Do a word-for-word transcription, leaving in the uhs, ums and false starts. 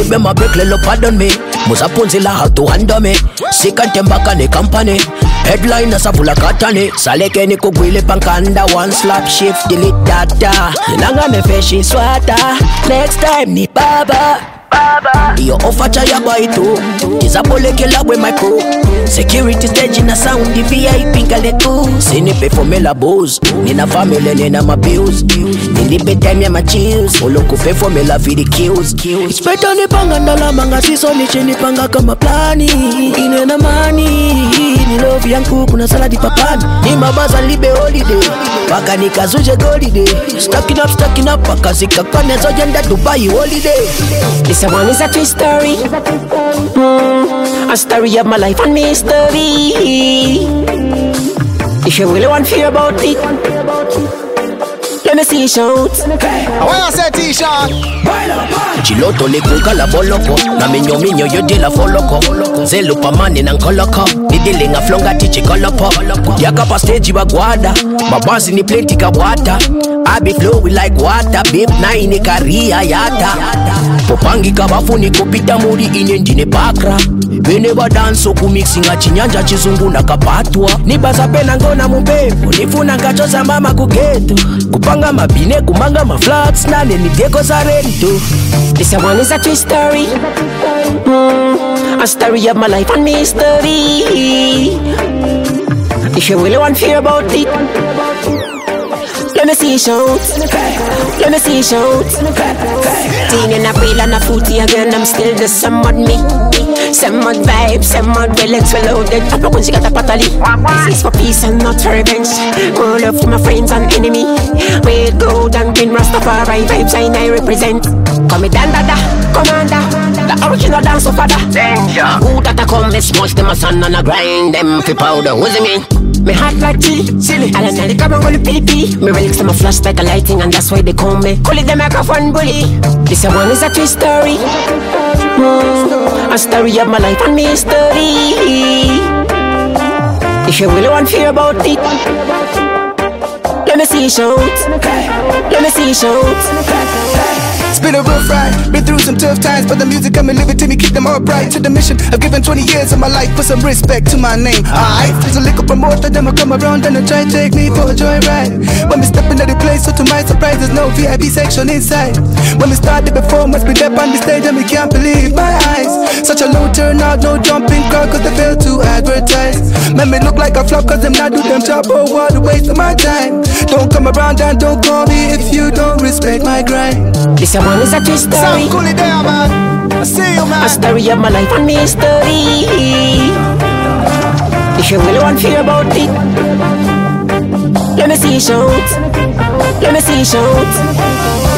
Libe mabekle lo pardon me. Musa punzila how to handle me. Sika tembaka ne company. Headline asavula katane. Saleke ni kugwile pankanda. One slap shift delete data. Nanga me feshi swata. Next time ni baba. Iyo offer chaya boy too. Kizapoleke labwe my crew. Security stage na sound V I P ngale too. Sinipe formula booze. Nina family nina my bills. Nilipe time ya my chills. Olo kupe formula for the kills. It's better ni panga ndala manga siso ni chini panga kama plani. Ine na money. Ni love yangu kuna saladi papani. Ni mabaza libe holiday. Paka nikazuje holiday. Stacking up stacking up. Paka zika kane zojenda Dubai holiday. This one is a true story. Mm, a story of my life and mystery. If you really want to hear about it, let me see you shout. I want to say T-shirt. Chiloto le kukala boloko. Na minyo minyo yodi la foloko. Zelu pamani na nkoloko. Nidili nga flonga tichi kolopo. Yaka pa stage wa guada. Mabazi ni plenty ka wata. I be flowing like water. Babe na ini karia yata. Popangi kabafuni kupita muri inenjine bakra. Beneba danso kumixinga chinyanja chizungu na kapatwa. Nibaza pena ngona mumpepo. Nifuna kachoza mama kugeto. Kupanga mabine kumanga maflats. Nane ni deko za rento. This one is a true story. Mm, a story of my life and mystery. If you really want to hear about it, let me see you shout. Let me see you shout. Teen in a wheel and a footy again. I'm still the somewhat me. Somewhat vibe, somewhat well exploded. I'm not going to get a patali. This is for peace and not revenge. More love to my friends and enemy. Red, gold and green Rastafari vibes I I represent. Call me Dan Dada, Commander. The original dance of father. Danger. Who that I come, let's watch them a sun and a grind them for powder. What's it mean? Me hot like tea, silly. And then they come and roll the pee-pee. Me relics them a flash like a lighting, and that's why they call me. Call it the microphone bully. This one is a true story. Mm, a story of my life and mystery. If you really want to hear about it, let me see you shout. Let me see you shout. It's been a rough ride, been through some tough times, but the music got me living to me, keep them upright. To the mission, I've given twenty years of my life, put some respect to my name. Alright, there's a liquor promoter, them will come around and they try to take me for a joyride. When we step into the place, so to my surprise, there's no V I P section inside. When we start the performance, we step on the stage and we can't believe my eyes. Such a low turnout, no jumping crowd, cause they fail to advertise. Make me look like a flop, cause them not do them job, oh what a waste of my time. Don't come around and don't call me if you don't respect my grind. This one is a true story. Sound cool there, man. I see you, man. A story of my life and mystery. If you really want to hear about it, let me see you shout. Let me see you shout.